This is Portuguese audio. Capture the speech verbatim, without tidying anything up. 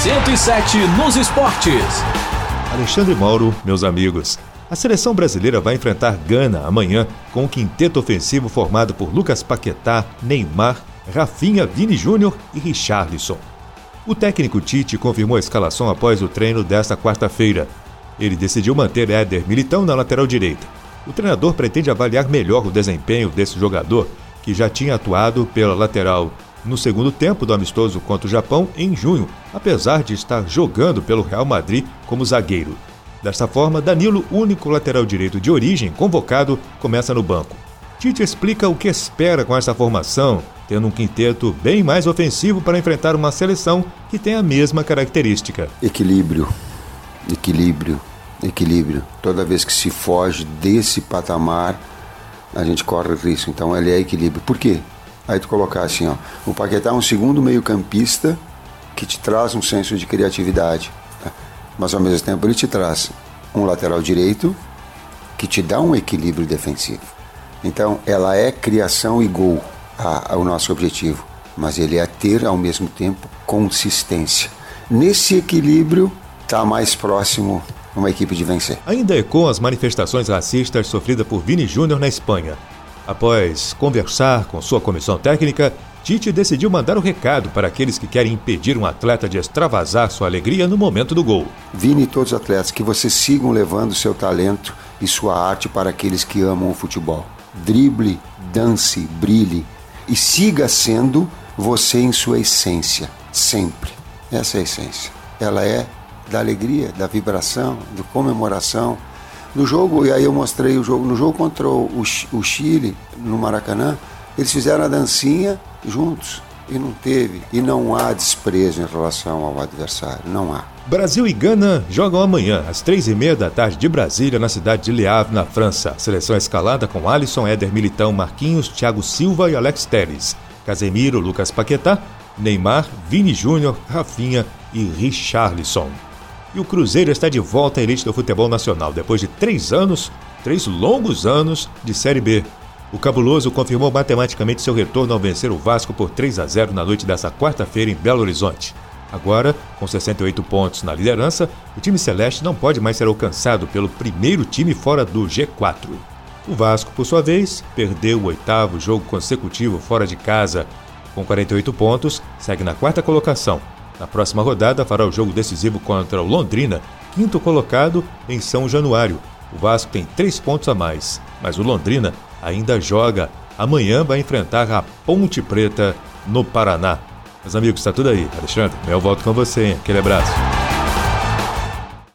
cento e sete nos esportes. Alexandre Mauro, meus amigos. A seleção brasileira vai enfrentar Gana amanhã com um quinteto ofensivo formado por Lucas Paquetá, Neymar, Rafinha, Vini Júnior e Richarlison. O técnico Tite confirmou a escalação após o treino desta quarta-feira. Ele decidiu manter Éder Militão na lateral direita. O treinador pretende avaliar melhor o desempenho desse jogador, que já tinha atuado pela lateral no segundo tempo do amistoso contra o Japão em junho, apesar de estar jogando pelo Real Madrid como zagueiro. Desta forma, Danilo, único lateral direito de origem convocado, começa no banco. Tite explica o que espera com essa formação, tendo um quinteto bem mais ofensivo para enfrentar uma seleção que tem a mesma característica. Equilíbrio, equilíbrio, equilíbrio. Toda vez que se foge desse patamar, a gente corre risco. Então ele é equilíbrio. Por quê? Aí tu colocar assim, ó, o Paquetá é um segundo meio-campista que te traz um senso de criatividade, tá? Mas ao mesmo tempo ele te traz um lateral direito que te dá um equilíbrio defensivo. Então ela é criação e gol, a, a, o nosso objetivo, mas ele é ter ao mesmo tempo consistência. Nesse equilíbrio está mais próximo uma equipe de vencer. Ainda ecoam as manifestações racistas sofridas por Vini Júnior na Espanha. Após conversar com sua comissão técnica, Tite decidiu mandar um recado para aqueles que querem impedir um atleta de extravasar sua alegria no momento do gol. Vini e todos os atletas, que vocês sigam levando seu talento e sua arte para aqueles que amam o futebol. Drible, dance, brilhe e siga sendo você em sua essência, sempre. Essa é a essência. Ela é da alegria, da vibração, da comemoração. No jogo, e aí eu mostrei o jogo, no jogo contra o, o Chile, no Maracanã, eles fizeram a dancinha juntos, e não teve, e não há desprezo em relação ao adversário, não há. Brasil e Gana jogam amanhã, às três e meia da tarde de Brasília, na cidade de Le Havre, na França. A seleção é escalada com Alisson, Éder Militão, Marquinhos, Thiago Silva e Alex Telles, Casemiro, Lucas Paquetá, Neymar, Vini Júnior, Rafinha e Richarlison. E o Cruzeiro está de volta à elite do futebol nacional, depois de três anos, três longos anos de Série B. O Cabuloso confirmou matematicamente seu retorno ao vencer o Vasco por três a zero na noite desta quarta-feira em Belo Horizonte. Agora, com sessenta e oito pontos na liderança, o time celeste não pode mais ser alcançado pelo primeiro time fora do G quatro. O Vasco, por sua vez, perdeu o oitavo jogo consecutivo fora de casa. Com quarenta e oito pontos, segue na quarta colocação. Na próxima rodada, fará o jogo decisivo contra o Londrina, quinto colocado em São Januário. O Vasco tem três pontos a mais, mas o Londrina ainda joga. Amanhã vai enfrentar a Ponte Preta no Paraná. Meus amigos, está tudo aí. Alexandre, eu volto com você, hein? Aquele abraço.